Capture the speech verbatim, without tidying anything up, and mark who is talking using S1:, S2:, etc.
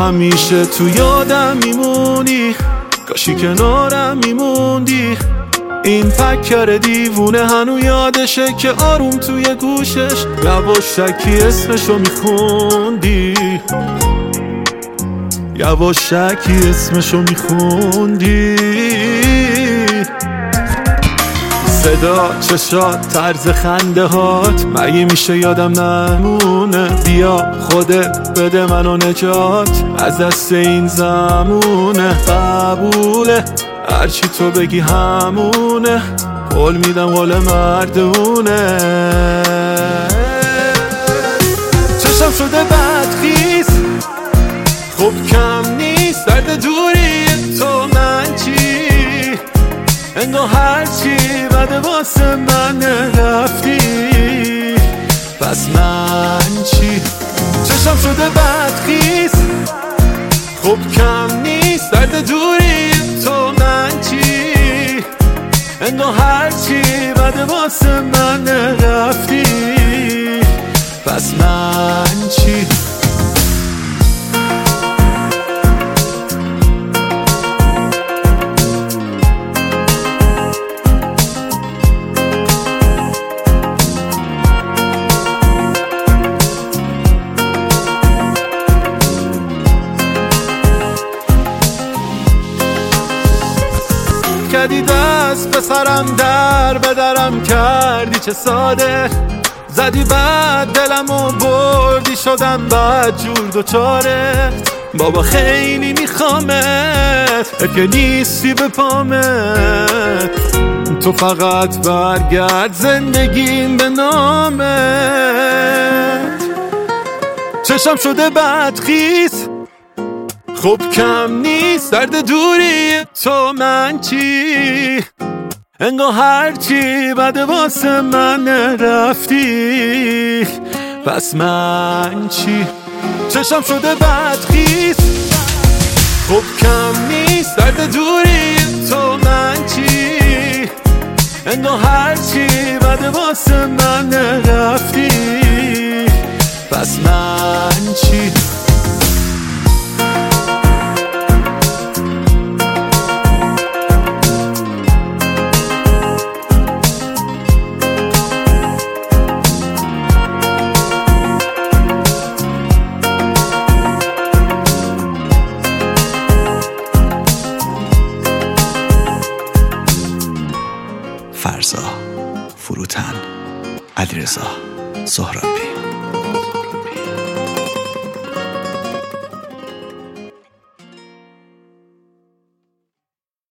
S1: همیشه تو یادم میمونی، کاشی کنارم میموندی. این فکر دیوونه هنو یادشه که آروم توی گوشش یواشکی اسمشو میخوندی، یواشکی اسمشو میخوندی. صدا، چشات، طرز خنده هات مگه میشه یادم نمونه؟ بیا خودت بده منو نجات از دست این زمونه. قبوله هرچی تو بگی همونه، قول میدم قول مردونه. چشم شده بدخیز، خب کم نیست درد دوری تو من چی؟ انگار هرچی بده واسه من رفتی، پس من چی؟ چشم شده بدخیز، خب کم نیست درد دوری تو من چی؟ انگار هرچی بده واسه من رفتی، پس من چی؟ کدی دست به سرم در بدرم کردی چه ساده، زدی بعد دلم و بردی شدم بعد جور دوچارت. بابا خیلی میخوامت اگه نیستی به پامت، تو فقط برگرد زندگیم به نامت. چشم شده بدخیز، خب کم نیست درد دوری تو من چی؟ انگار هرچی بده واسه من رفتی، پس من چی؟ چشم شده بدخیز، خب کم نیست درد دوری تو من چی؟ انگار هرچی بده واسه من رفتی، پس من چی؟
S2: فرزا، فروتن، علیرضا، سهرابی.